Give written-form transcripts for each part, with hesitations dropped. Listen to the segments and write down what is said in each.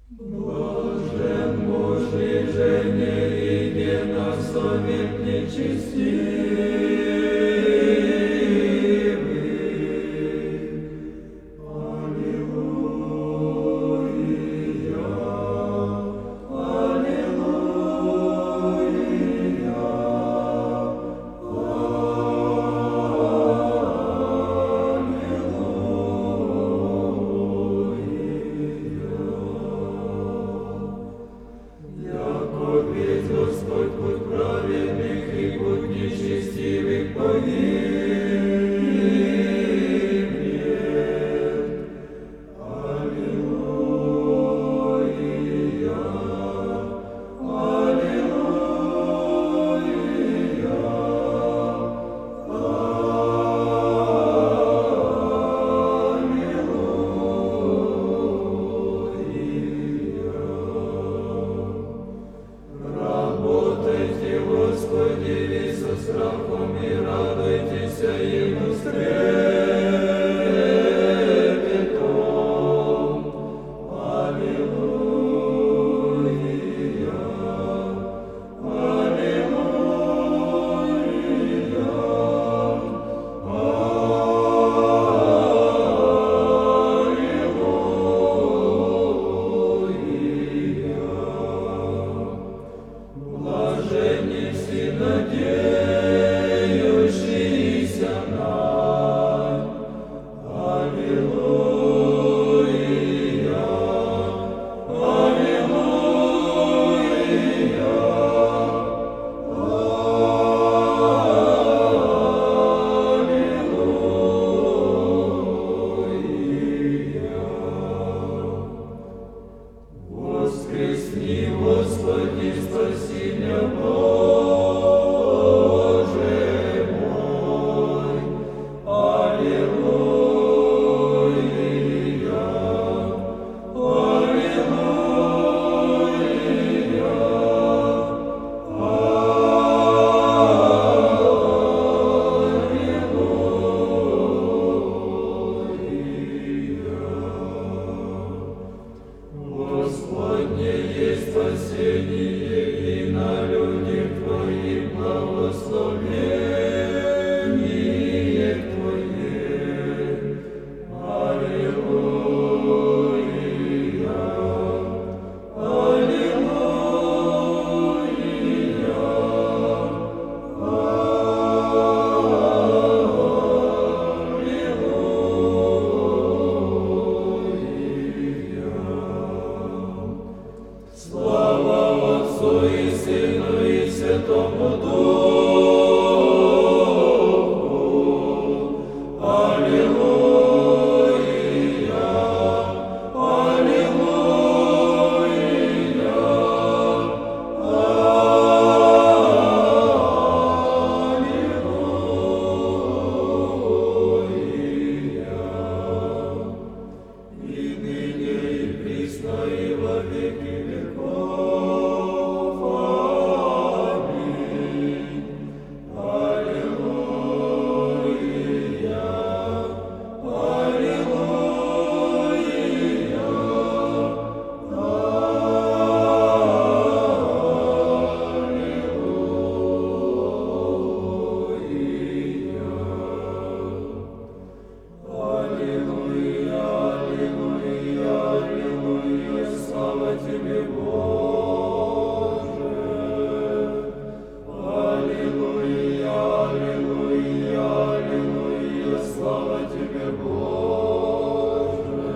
Блажен муж и жене, единосовет нечестивый. Аллилуйя, яко весь Господь путь праведных и путь нечестивых погибнет. Аллилуйя, работайте, Господи, со страхом и радуйтесь Ему с трепетом. Аллилуйя, блаженни все надеющиеся на. Аллилуйя, воскресни, Господи, спаси меня, Боже мой. Аллилуйя, Господне есть спасение, и на людях Твоих благословение Твое. Аллилуйя, слава Отцу и Сыну и Святому Духу. Аллилуйя, и ныне и присно и во веки веков. Аминь. Аллилуйя, аллилуйя, слава Тебе, Боже. Аллилуйя, слава Тебе, Боже.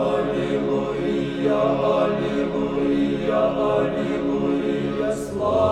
Аллилуйя, слава